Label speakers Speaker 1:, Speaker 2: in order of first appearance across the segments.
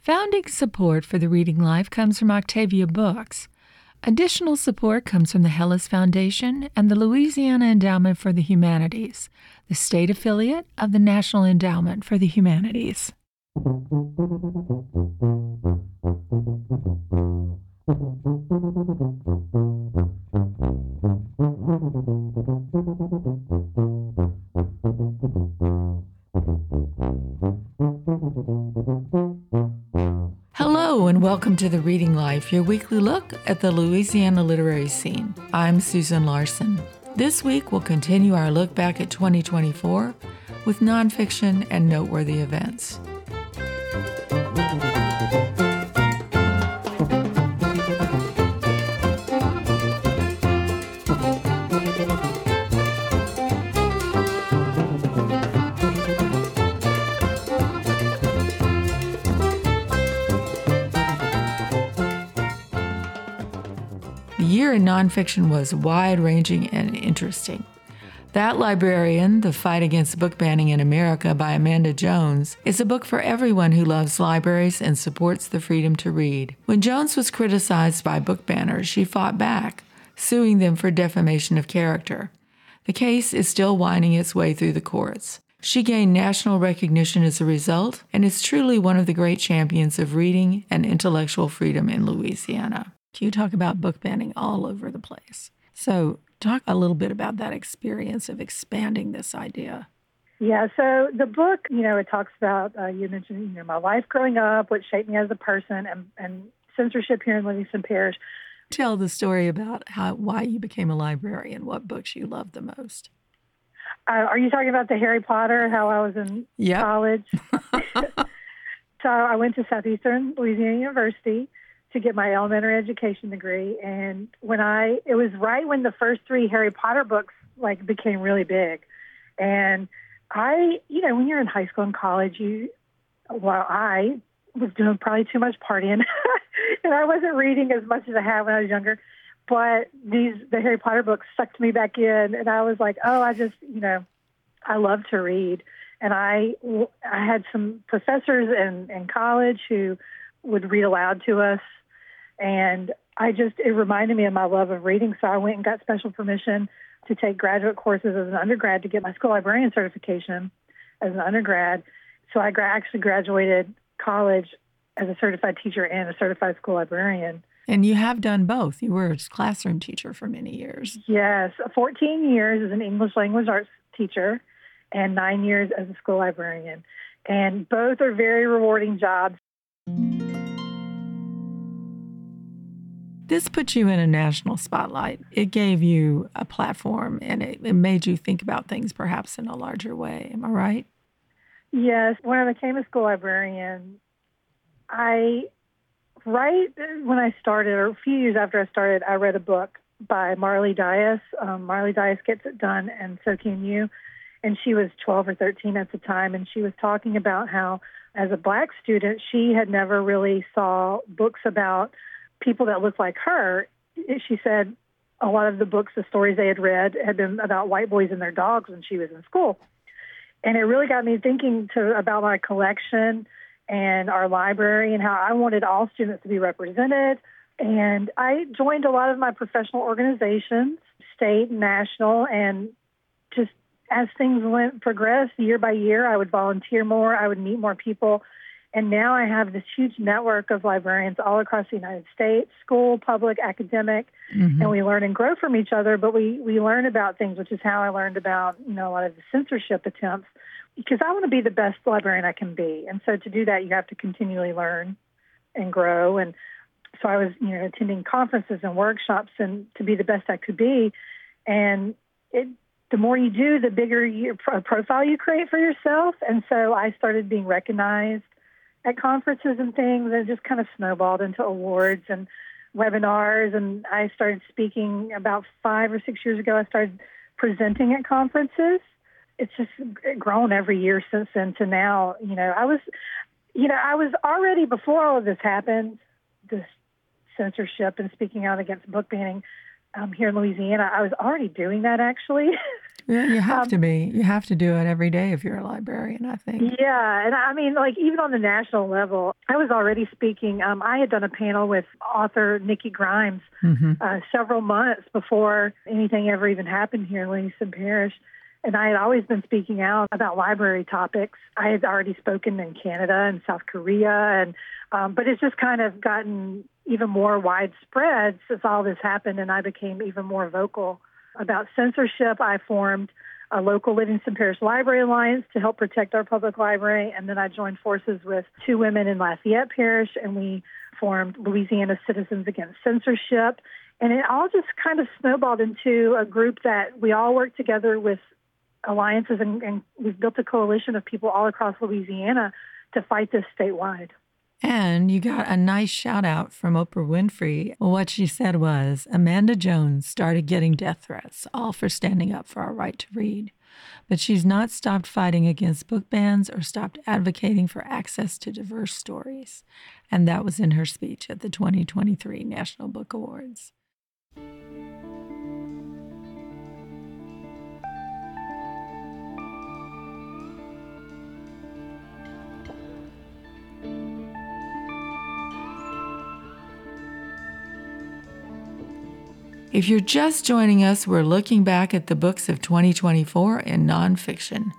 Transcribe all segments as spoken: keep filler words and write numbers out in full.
Speaker 1: Founding support for the Reading Life comes from Octavia Books. Additional support comes from the Hellas Foundation and the Louisiana Endowment for the Humanities, the state affiliate of the National Endowment for the Humanities. Hello and welcome to The Reading Life, your weekly look at the Louisiana literary scene. I'm Susan Larson. This week we'll continue our look back at twenty twenty-four with nonfiction and noteworthy events. The year in nonfiction was wide-ranging and interesting. That Librarian, The Fight Against Book Banning in America by Amanda Jones, is a book for everyone who loves libraries and supports the freedom to read. When Jones was criticized by book banners, she fought back, suing them for defamation of character. The case is still winding its way through the courts. She gained national recognition as a result and is truly one of the great champions of reading and intellectual freedom in Louisiana. You talk about book banning all over the place. So talk a little bit about that experience of expanding this idea.
Speaker 2: Yeah, so the book, you know, it talks about, uh, you mentioned, you know, my life growing up, what shaped me as a person, and, and censorship here in Livingston Parish.
Speaker 1: Tell the story about how why you became a librarian, what books you loved the most.
Speaker 2: Uh, are you talking about the Harry Potter, how I was in
Speaker 1: yep.
Speaker 2: college? So I went to Southeastern Louisiana University to get my elementary education degree. And when I, it was right when the first three Harry Potter books like became really big. And I, you know, when you're in high school and college, you, well, I was doing probably too much partying and I wasn't reading as much as I had when I was younger. But these, the Harry Potter books sucked me back in. And I was like, oh, I just, you know, I love to read. And I, I had some professors in, in college who would read aloud to us. And I just, it reminded me of my love of reading. So I went and got special permission to take graduate courses as an undergrad to get my school librarian certification as an undergrad. So I gra- actually graduated college as a certified teacher and a certified school librarian.
Speaker 1: And you have done both. You were a classroom teacher for many years.
Speaker 2: Yes, fourteen years as an English language arts teacher and nine years as a school librarian. And both are very rewarding jobs.
Speaker 1: This put you in a national spotlight. It gave you a platform, and it, it made you think about things perhaps in a larger way. Am I right?
Speaker 2: Yes. When I became a school librarian, I, right when I started, or a few years after I started, I read a book by Marley Dias. Um, Marley Dias Gets It Done, and so can you. And she was twelve or thirteen at the time, and she was talking about how, as a Black student, she had never really saw books about people that looked like her. She said a lot of the books, the stories they had read, had been about white boys and their dogs when she was in school. And it really got me thinking to, about my collection and our library and how I wanted all students to be represented. And I joined a lot of my professional organizations, state and national, and just as things went progressed year by year, I would volunteer more, I would meet more people. And now I have this huge network of librarians all across the United States, school, public, academic, mm-hmm. and we learn and grow from each other, but we, we learn about things, which is how I learned about, you know, a lot of the censorship attempts, because I want to be the best librarian I can be. And so to do that, you have to continually learn and grow. And so I was, you know, attending conferences and workshops and to be the best I could be. And it, the more you do, the bigger your profile you create for yourself. And so I started being recognized at conferences and things, and it just kind of snowballed into awards and webinars. And I started speaking about five or six years ago. I started presenting at conferences. It's just grown every year since then to now. You know, I was, you know, I was already, before all of this happened, this censorship and speaking out against book banning um, here in Louisiana, I was already doing that actually.
Speaker 1: Yeah, you have
Speaker 2: Um,
Speaker 1: to be. You have to do it every day if you're a librarian, I think.
Speaker 2: Yeah, and I mean, like, even on the national level, I was already speaking. Um, I had done a panel with author Nikki Grimes
Speaker 1: Mm-hmm.
Speaker 2: uh, several months before anything ever even happened here in Livingston Parish. And I had always been speaking out about library topics. I had already spoken in Canada and South Korea, and um, but it's just kind of gotten even more widespread since all this happened, and I became even more vocal about censorship. I formed a local Livingston Parish Library Alliance to help protect our public library, and then I joined forces with two women in Lafayette Parish, and we formed Louisiana Citizens Against Censorship. And it all just kind of snowballed into a group that we all work together with alliances, and, and we've built a coalition of people all across Louisiana to fight this statewide.
Speaker 1: And you got a nice shout out from Oprah Winfrey. Well, what she said was, Amanda Jones started getting death threats, all for standing up for our right to read. But she's not stopped fighting against book bans or stopped advocating for access to diverse stories. And that was in her speech at the twenty twenty-three National Book Awards. If you're just joining us, we're looking back at the books of twenty twenty-four in nonfiction.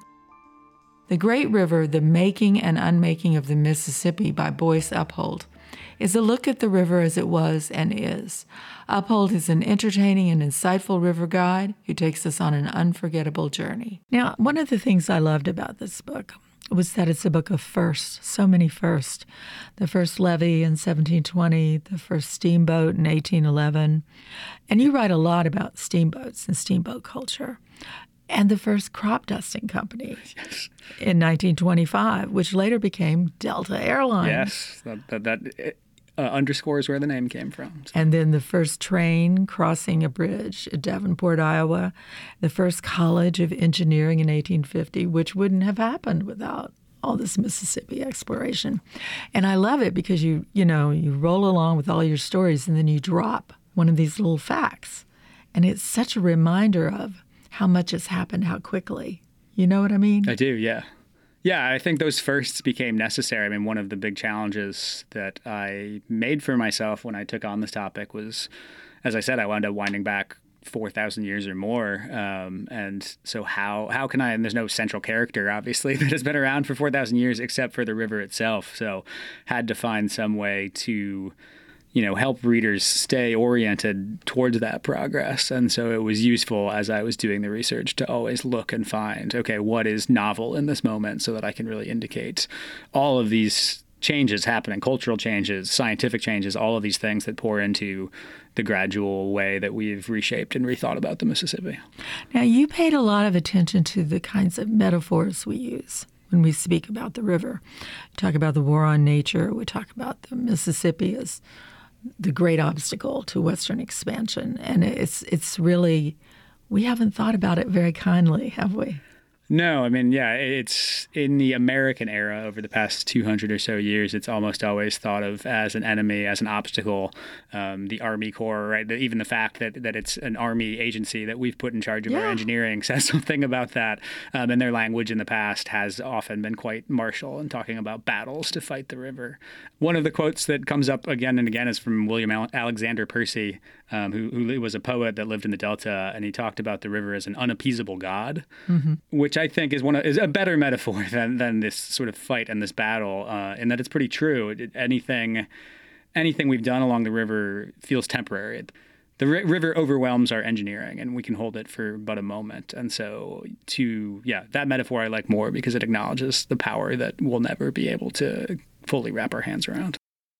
Speaker 1: The Great River, The Making and Unmaking of the Mississippi by Boyce Uphold is a look at the river as it was and is. Uphold is an entertaining and insightful river guide who takes us on an unforgettable journey. Now, one of the things I loved about this book was that it's a book of firsts, so many firsts. The first levee in seventeen twenty, the first steamboat in eighteen eleven. And you write a lot about steamboats and steamboat culture. And the first crop dusting company yes. in nineteen twenty-five, which later became Delta Airlines.
Speaker 3: Yes, that, that, that uh, underscores where the name came from. So.
Speaker 1: And then the first train crossing a bridge at Davenport, Iowa. The first College of Engineering in eighteen fifty, which wouldn't have happened without all this Mississippi exploration. And I love it because you, you know, you roll along with all your stories and then you drop one of these little facts. And it's such a reminder of how much has happened, how quickly. You know what I mean?
Speaker 3: I do, yeah. Yeah, I think those firsts became necessary. I mean, one of the big challenges that I made for myself when I took on this topic was, as I said, I wound up winding back four thousand years or more. Um, and so how how can I, and there's no central character, obviously, that has been around for four thousand years except for the river itself. So had to find some way to, you know, help readers stay oriented towards that progress. And so it was useful as I was doing the research to always look and find, okay, what is novel in this moment so that I can really indicate all of these changes happening, cultural changes, scientific changes, all of these things that pour into the gradual way that we've reshaped and rethought about the Mississippi.
Speaker 1: Now, you paid a lot of attention to the kinds of metaphors we use when we speak about the river. We talk about the war on nature. We talk about the Mississippi as the great obstacle to Western expansion. And it's it's really, we haven't thought about it very kindly, have we?
Speaker 3: No, I mean, yeah, it's in the American era over the past two hundred or so years, it's almost always thought of as an enemy, as an obstacle. Um, the Army Corps, right? The, even the fact that, that it's an Army agency that we've put in charge of yeah. our engineering says something about that. Um, and their language in the past has often been quite martial and talking about battles to fight the river. One of the quotes that comes up again and again is from William Alexander Percy, um, who, who was a poet that lived in the Delta, and he talked about the river as an unappeasable god, mm-hmm. which I think is one of, is a better metaphor than than this sort of fight and this battle, uh, in that it's pretty true. It, anything, anything we've done along the river feels temporary. The r- river overwhelms our engineering, and we can hold it for but a moment. And so, to yeah, that metaphor I like more because it acknowledges the power that we'll never be able to fully wrap our hands around.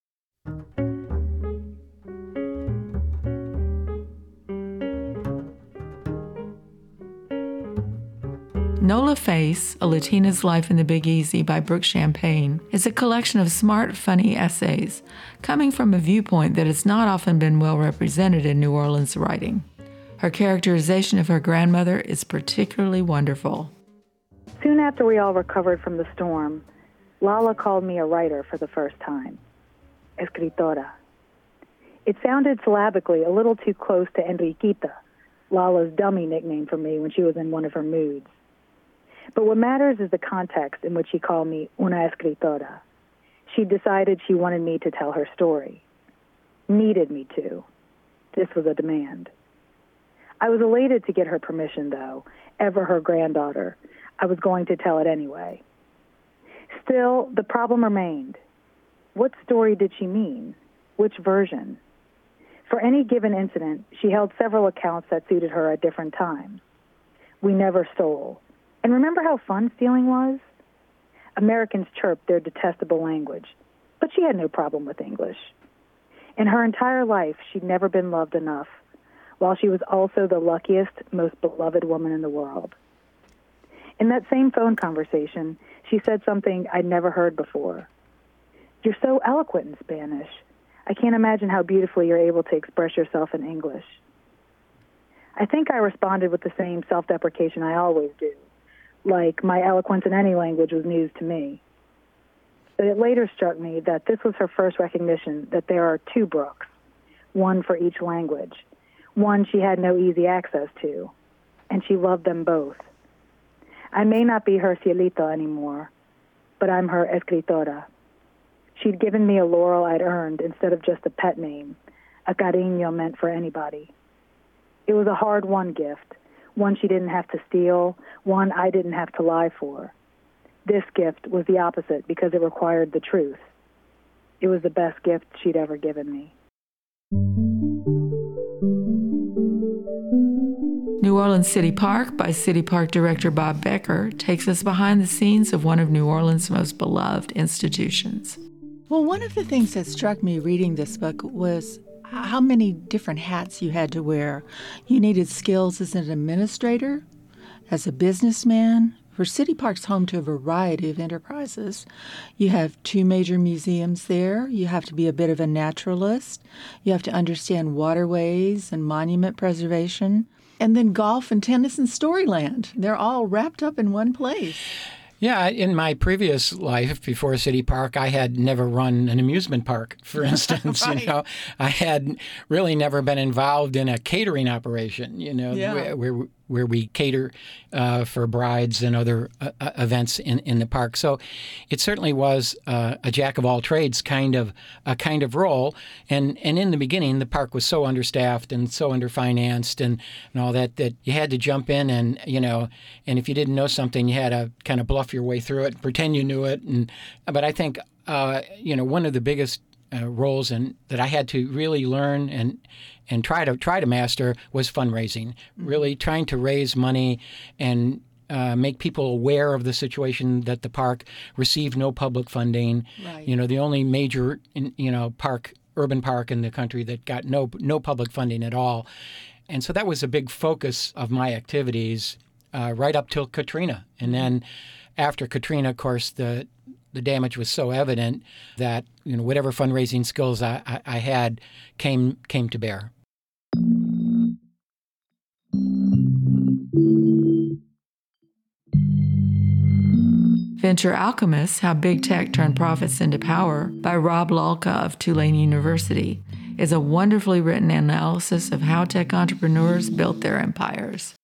Speaker 1: Nola Face, A Latina's Life in the Big Easy by Brooke Champagne, is a collection of smart, funny essays coming from a viewpoint that has not often been well represented in New Orleans writing. Her characterization of her grandmother is particularly wonderful.
Speaker 4: Soon after we all recovered from the storm, Lala called me a writer for the first time. Escritora. It sounded syllabically a little too close to Enriquita, Lala's dummy nickname for me when she was in one of her moods. But what matters is the context in which she called me una escritora. She decided she wanted me to tell her story. Needed me to. This was a demand. I was elated to get her permission, though. Ever her granddaughter. I was going to tell it anyway. Still, the problem remained. What story did she mean? Which version? For any given incident, she held several accounts that suited her at different times. We never stole. And remember how fun stealing was? Americans chirped their detestable language, but she had no problem with English. In her entire life, she'd never been loved enough, while she was also the luckiest, most beloved woman in the world. In that same phone conversation, she said something I'd never heard before. You're so eloquent in Spanish. I can't imagine how beautifully you're able to express yourself in English. I think I responded with the same self-deprecation I always do, like my eloquence in any language was news to me. But it later struck me that this was her first recognition that there are two Brooks, one for each language, one she had no easy access to, and she loved them both. I may not be her Cielito anymore, but I'm her escritora. She'd given me a laurel I'd earned instead of just a pet name, a cariño meant for anybody. It was a hard-won gift, one she didn't have to steal, one I didn't have to lie for. This gift was the opposite because it required the truth. It was the best gift she'd ever given me.
Speaker 1: New Orleans City Park by City Park Director Bob Becker takes us behind the scenes of one of New Orleans' most beloved institutions.
Speaker 5: Well, one of the things that struck me reading this book was how many different hats you had to wear. You needed skills as an administrator, as a businessman. For City Park's home to a variety of enterprises. You have two major museums there. You have to be a bit of a naturalist. You have to understand waterways and monument preservation. And then golf and tennis and Storyland. They're all wrapped up in one place.
Speaker 6: Yeah, in my previous life before City Park, I had never run an amusement park, for instance. Right. You know, I had really never been involved in a catering operation, you know, yeah. where, where where we cater uh, for brides and other uh, events in, in the park. So it certainly was uh, a jack of all trades kind of a kind of role. And and in the beginning, the park was so understaffed and so underfinanced and, and all that that you had to jump in and, you know, and if you didn't know something, you had to kind of bluff your way through it, pretend you knew it. And but I think, uh, you know, one of the biggest uh, roles and that I had to really learn and and try to try to master was fundraising, mm-hmm. really trying to raise money and uh, make people aware of the situation that the park received no public funding.
Speaker 5: Right.
Speaker 6: You know, the only major, you know, park, urban park in the country that got no no public funding at all. And so that was a big focus of my activities uh, right up till Katrina. And then after Katrina, of course, the the damage was so evident that, you know, whatever fundraising skills I, I, I had came came to bear.
Speaker 1: Venture Alchemists, How Big Tech Turned Profits into Power by Rob Lalka of Tulane University is a wonderfully written analysis of how tech entrepreneurs built their empires.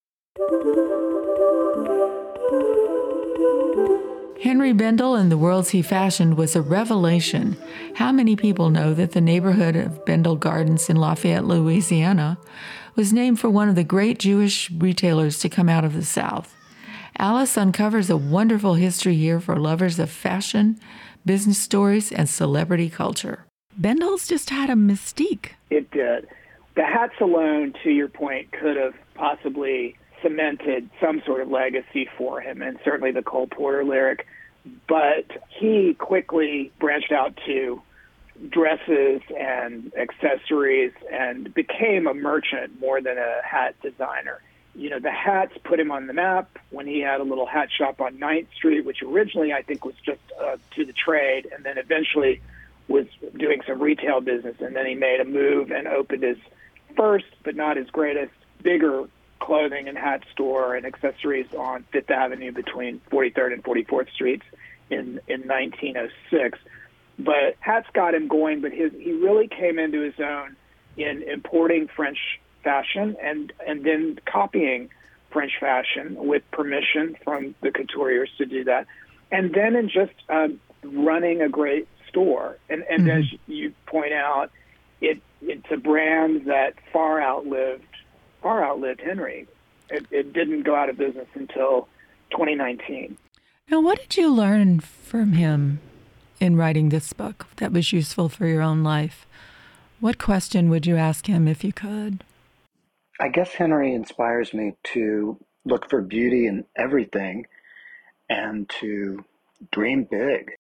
Speaker 1: Henry Bendel and the worlds he fashioned was a revelation. How many people know that the neighborhood of Bendel Gardens in Lafayette, Louisiana, was named for one of the great Jewish retailers to come out of the South? Alice uncovers a wonderful history here for lovers of fashion, business stories, and celebrity culture. Bendel's just had a mystique.
Speaker 7: It did. The hats alone, to your point, could have possibly cemented some sort of legacy for him, and certainly the Cole Porter lyric. But he quickly branched out to dresses and accessories and became a merchant more than a hat designer. You know, the hats put him on the map when he had a little hat shop on ninth Street, which originally I think was just uh, to the trade, and then eventually was doing some retail business. And then he made a move and opened his first, but not his greatest, bigger clothing and hat store and accessories on Fifth Avenue between forty-third and forty-fourth Streets in, in nineteen oh six. But hats got him going, but his, he really came into his own in importing French fashion and, and then copying French fashion with permission from the couturiers to do that. And then in just uh, running a great store. And, and mm-hmm. as you point out, it it's a brand that far outlived far outlived Henry. It, it didn't go out of business until twenty nineteen.
Speaker 1: Now, what did you learn from him in writing this book that was useful for your own life? What question would you ask him if you could?
Speaker 8: I guess Henry inspires me to look for beauty in everything and to dream big.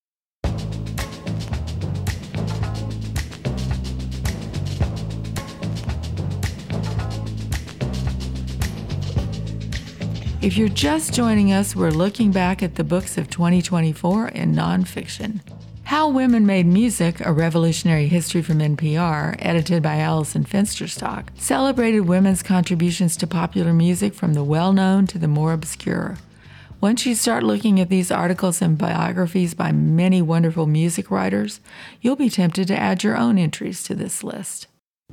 Speaker 1: If you're just joining us, we're looking back at the books of twenty twenty-four in nonfiction. How Women Made Music, A Revolutionary History from N P R, edited by Allison Fensterstock, celebrated women's contributions to popular music from the well-known to the more obscure. Once you start looking at these articles and biographies by many wonderful music writers, you'll be tempted to add your own entries to this list.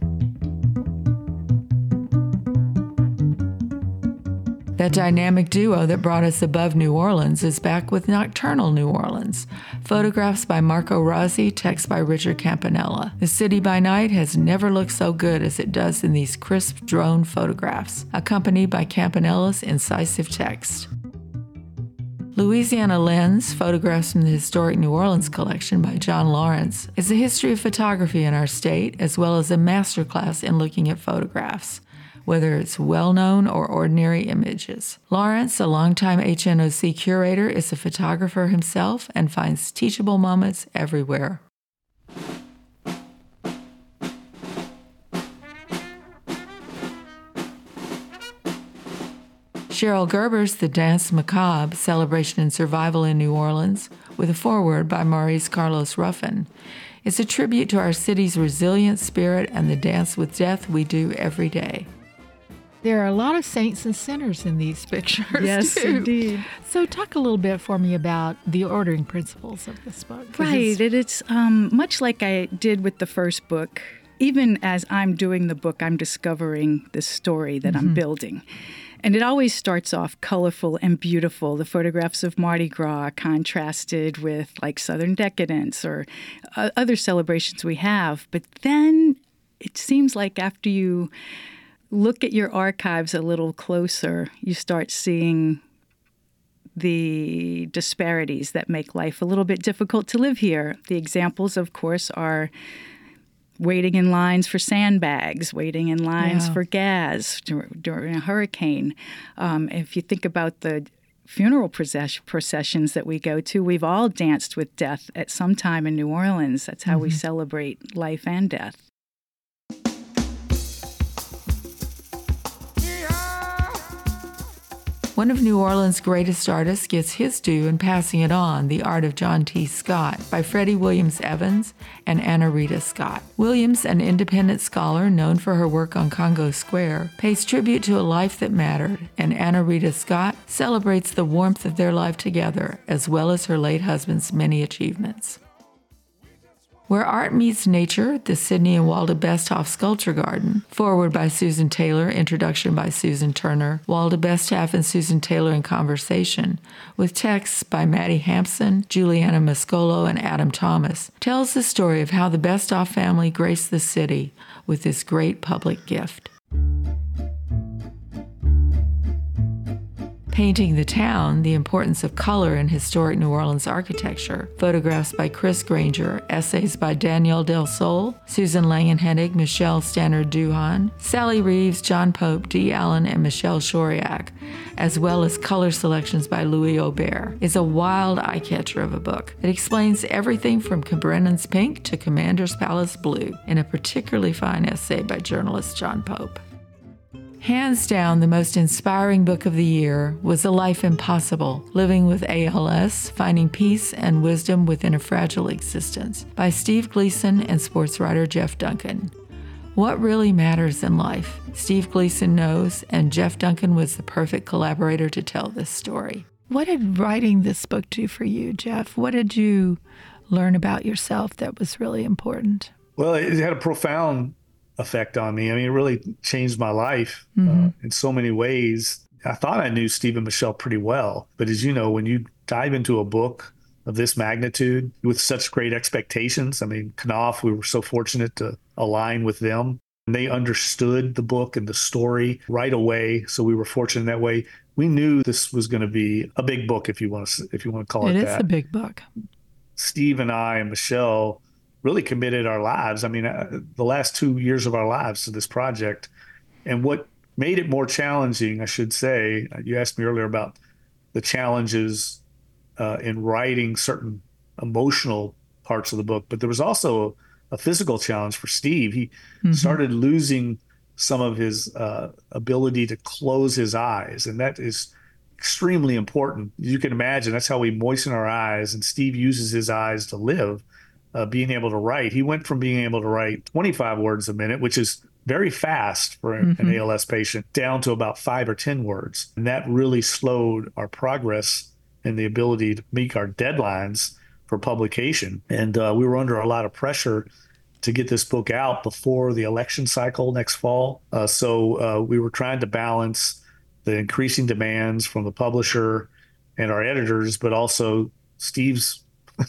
Speaker 1: That dynamic duo that brought us above New Orleans is back with Nocturnal New Orleans. Photographs by Marco Rossi, text by Richard Campanella. The city by night has never looked so good as it does in these crisp drone photographs, accompanied by Campanella's incisive text. Louisiana Lens, photographs from the Historic New Orleans collection by John Lawrence, is a history of photography in our state, as well as a masterclass in looking at photographs, whether it's well-known or ordinary images. Lawrence, a longtime H N O C curator, is a photographer himself and finds teachable moments everywhere. Cheryl Gerber's The Dance Macabre, Celebration and Survival in New Orleans, with a foreword by Maurice Carlos Ruffin, is a tribute to our city's resilient spirit and the dance with death we do every day.
Speaker 5: There are a lot of saints and sinners in these pictures.
Speaker 9: Yes,
Speaker 5: too.
Speaker 9: indeed.
Speaker 5: So talk a little bit for me about the ordering principles of this book.
Speaker 9: Right. It is um, much like I did with the first book. Even as I'm doing the book, I'm discovering the story that mm-hmm. I'm building. And it always starts off colorful and beautiful. The photographs of Mardi Gras contrasted with like Southern Decadence or uh, other celebrations we have. But then it seems like after you look at your archives a little closer, you start seeing the disparities that make life a little bit difficult to live here. The examples, of course, are waiting in lines for sandbags, waiting in lines yeah. for gas during a hurricane. Um, if you think about the funeral process- processions that we go to, we've all danced with death at some time in New Orleans. That's how mm-hmm. we celebrate life and death.
Speaker 1: One of New Orleans' greatest artists gets his due in passing it on, The Art of John T. Scott, by Freddie Williams Evans and Anna Rita Scott. Williams, an independent scholar known for her work on Congo Square, pays tribute to a life that mattered, and Anna Rita Scott celebrates the warmth of their life together, as well as her late husband's many achievements. Where Art Meets Nature, the Sidney and Walda Besthoff Sculpture Garden, foreword by Susan Taylor, introduction by Susan Turner, Walda Besthoff and Susan Taylor in conversation, with texts by Maddie Hampson, Juliana Mascolo, and Adam Thomas, tells the story of how the Besthoff family graced the city with this great public gift. Painting the Town, The Importance of Color in Historic New Orleans Architecture, photographs by Chris Granger, essays by Danielle Del Sol, Susan Langenhennig, Michelle Stannard-Duhan, Sally Reeves, John Pope, Dee Allen, and Michelle Shoriak, as well as color selections by Louis Aubert, is a wild eye-catcher of a book. It explains everything from Cabrennan's pink to Commander's Palace blue, in a particularly fine essay by journalist John Pope. Hands down, the most inspiring book of the year was A Life Impossible, Living with A L S, Finding Peace and Wisdom Within a Fragile Existence, by Steve Gleason and sports writer Jeff Duncan. What really matters in life? Steve Gleason knows, and Jeff Duncan was the perfect collaborator to tell this story.
Speaker 5: What did writing this book do for you, Jeff? What did you learn about yourself that was really important?
Speaker 10: Well, it had a profound effect on me. I mean, it really changed my life
Speaker 5: Mm-hmm.
Speaker 10: uh, in so many ways. I thought I knew Steve and Michelle pretty well, but as you know, when you dive into a book of this magnitude with such great expectations, I mean, Knopf, we were so fortunate to align with them. And they understood the book and the story right away, so we were fortunate that way. We knew this was going to be a big book, if you want to, if you want to call it,
Speaker 5: It
Speaker 10: that.
Speaker 5: is a big book.
Speaker 10: Steve and I and Michelle really committed our lives. I mean, uh, the last two years of our lives to this project. And what made it more challenging, I should say, you asked me earlier about the challenges uh, in writing certain emotional parts of the book, but there was also a, a physical challenge for Steve. He mm-hmm. started losing some of his uh, ability to close his eyes, and that is extremely important. You can imagine that's how we moisten our eyes, and Steve uses his eyes to live, uh, being able to write. He went from being able to write twenty-five words a minute, which is very fast for mm-hmm. an A L S patient, down to about five or ten words. And that really slowed our progress and the ability to meet our deadlines for publication. And uh, we were under a lot of pressure to get this book out before the election cycle next fall. Uh, so uh, we were trying to balance the increasing demands from the publisher and our editors, but also Steve's,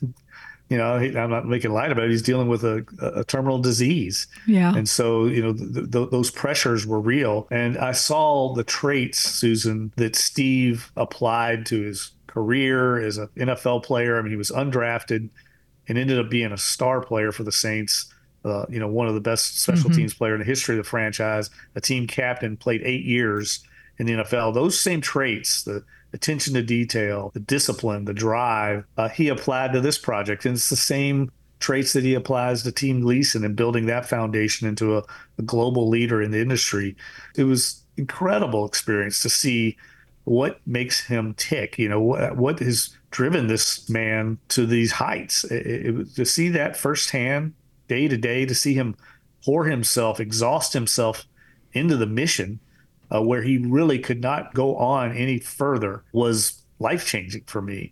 Speaker 10: you know, he, I'm not making light about it, he's dealing with a, a terminal disease.
Speaker 5: Yeah.
Speaker 10: And so, you know, th- th- those pressures were real. And I saw the traits, Susan, that Steve applied to his career as an N F L player. I mean, he was undrafted and ended up being a star player for the Saints. Uh, you know, one of the best special mm-hmm. teams player in the history of the franchise, a team captain, played eight years in the N F L. Those same traits, the attention to detail, the discipline, the drive, uh, he applied to this project. And it's the same traits that he applies to Team Gleason and building that foundation into a, a global leader in the industry. It was incredible experience to see what makes him tick, you know, what, what has driven this man to these heights. It, it, to see that firsthand, day to day, to see him pour himself, exhaust himself into the mission uh, where he really could not go on any further was life-changing for me.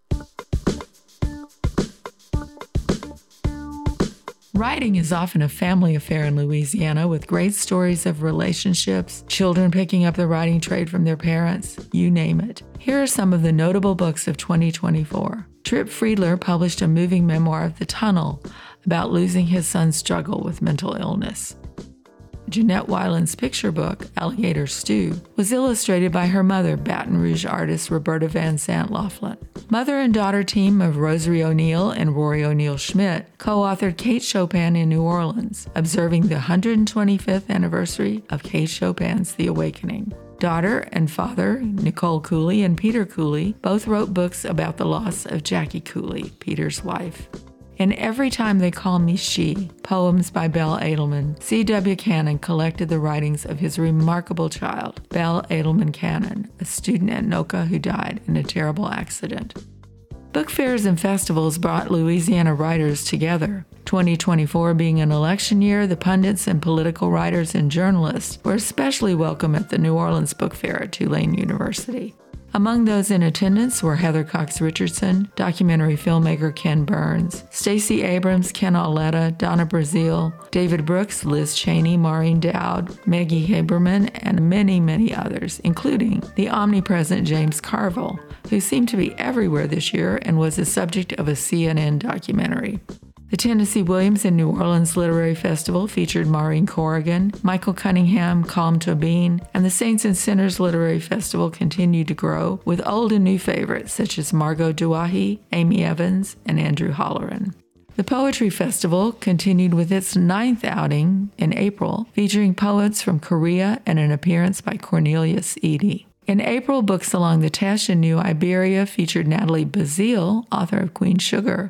Speaker 1: Writing is often a family affair in Louisiana, with great stories of relationships, children picking up the writing trade from their parents, you name it. Here are some of the notable books of twenty twenty-four. Trip Friedler published a moving memoir of The Tunnel about losing his son's struggle with mental illness. Jeanette Weiland's picture book, Alligator Stew, was illustrated by her mother, Baton Rouge artist Roberta Van Sant Laughlin. Mother and daughter team of Rosary O'Neill and Rory O'Neill Schmidt co-authored Kate Chopin in New Orleans, observing the one hundred twenty-fifth anniversary of Kate Chopin's The Awakening. Daughter and father, Nicole Cooley and Peter Cooley, both wrote books about the loss of Jackie Cooley, Peter's wife. In Every Time They Call Me She, poems by Belle Edelman, C W Cannon collected the writings of his remarkable child, Belle Edelman Cannon, a student at NOCA who died in a terrible accident. Book fairs and festivals brought Louisiana writers together. twenty twenty-four being an election year, the pundits and political writers and journalists were especially welcome at the New Orleans Book Fair at Tulane University. Among those in attendance were Heather Cox Richardson, documentary filmmaker Ken Burns, Stacey Abrams, Ken Auletta, Donna Brazile, David Brooks, Liz Cheney, Maureen Dowd, Maggie Haberman, and many, many others, including the omnipresent James Carville, who seemed to be everywhere this year and was the subject of a C N N documentary. The Tennessee Williams and New Orleans Literary Festival featured Maureen Corrigan, Michael Cunningham, Calm Tobin, and the Saints and Sinners Literary Festival continued to grow with old and new favorites such as Margot Duahi, Amy Evans, and Andrew Holleran. The Poetry Festival continued with its ninth outing in April, featuring poets from Korea and an appearance by Cornelius Eady. In April, books along the Teche in New Iberia featured Natalie Bazile, author of Queen Sugar.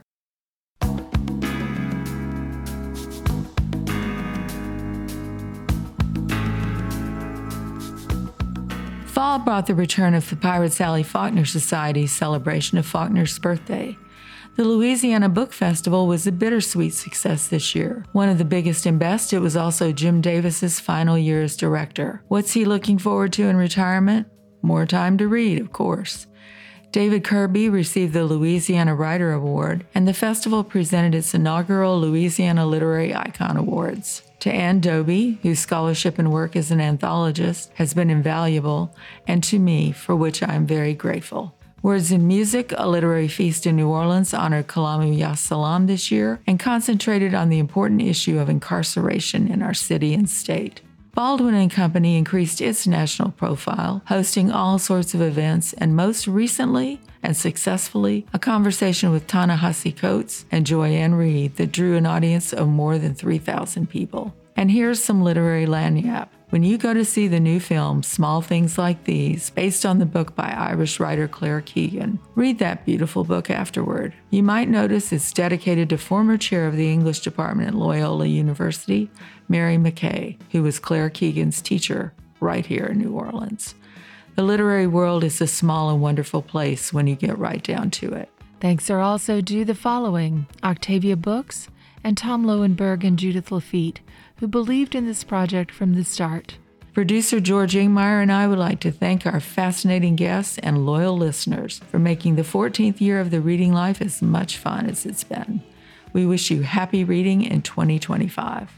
Speaker 1: Fall brought the return of the Pirate Sally Faulkner Society's celebration of Faulkner's birthday. The Louisiana Book Festival was a bittersweet success this year. One of the biggest and best, it was also Jim Davis's final year as director. What's he looking forward to in retirement? More time to read, of course. David Kirby received the Louisiana Writer Award, and the festival presented its inaugural Louisiana Literary Icon Awards. To Ann Doby, whose scholarship and work as an anthologist has been invaluable, and to me, for which I am very grateful. Words and Music, a literary feast in New Orleans, honored Kalamu Yas Salam this year and concentrated on the important issue of incarceration in our city and state. Baldwin and Company increased its national profile, hosting all sorts of events, and most recently and successfully, a conversation with Ta-Nehisi Coates and Joy-Ann Reid that drew an audience of more than three thousand people. And here's some literary lagniappe. When you go to see the new film, Small Things Like These, based on the book by Irish writer Claire Keegan, read that beautiful book afterward. You might notice it's dedicated to former chair of the English department at Loyola University, Mary McKay, who was Claire Keegan's teacher right here in New Orleans. The literary world is a small and wonderful place when you get right down to it.
Speaker 5: Thanks are also due the following: Octavia Books and Tom Lowenberg and Judith Lafitte, who believed in this project from the start.
Speaker 1: Producer George Ingmeyer and I would like to thank our fascinating guests and loyal listeners for making the fourteenth year of The Reading Life as much fun as it's been. We wish you happy reading in twenty twenty-five.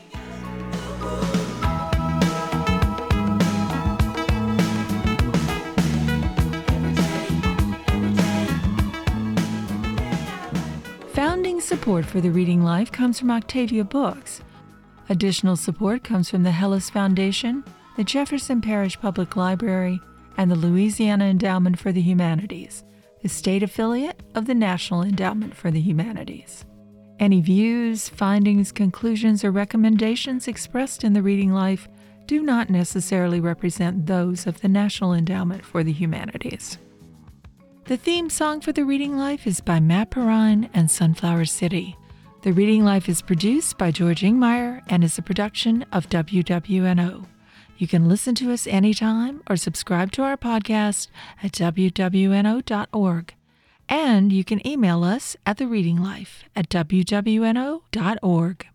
Speaker 1: Founding support for The Reading Life comes from Octavia Books. Additional support comes from the Hellis Foundation, the Jefferson Parish Public Library, and the Louisiana Endowment for the Humanities, the state affiliate of the National Endowment for the Humanities. Any views, findings, conclusions, or recommendations expressed in The Reading Life do not necessarily represent those of the National Endowment for the Humanities. The theme song for The Reading Life is by Matt Perrine and Sunflower City. The Reading Life is produced by George Ingmeyer and is a production of W W N O. You can listen to us anytime or subscribe to our podcast at W W N O dot org. And you can email us at the reading life at W W N O dot org.